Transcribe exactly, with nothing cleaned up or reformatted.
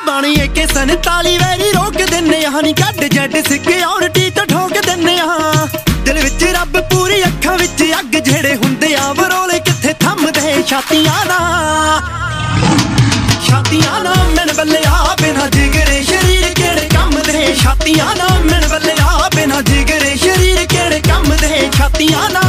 ਬਾਣੀਏ ਕੇ ਸੰਤਾਲੀ ਵੈਰੀ ਰੋਕ ਦਿੰਨੇ ਆ ਨੀ ਕੱਢ ਜੱਡ ਸਿਕਿਉਰਿਟੀ ਤੋਂ ਠੋਕ ਦਿੰਨੇ ਆ ਦਿਲ ਵਿੱਚ ਰੱਬ ਪੂਰੀ ਅੱਖਾਂ ਵਿੱਚ ਅੱਗ ਜਿਹੜੇ ਹੁੰਦੇ ਆ ਵਰੋਲੇ ਕਿੱਥੇ ਥੰਮਦੇ ਛਾਤੀਆਂ ਨਾਲ ਛਾਤੀਆਂ ਨਾਲ ਮਿਣ ਬੱਲਿਆ ਬਿਨਾ ਜਿਗਰੇ ਸ਼ਰੀਰ ਕਿਹੜੇ ਕੰਮ ਦੇ ਛਾਤੀਆਂ ਨਾਲ ਮਿਣ ਬੱਲਿਆ ਬਿਨਾ ਜਿਗਰੇ ਸ਼ਰੀਰ ਕਿਹੜੇ ਕੰਮ ਦੇ ਛਾਤੀਆਂ ਨਾਲ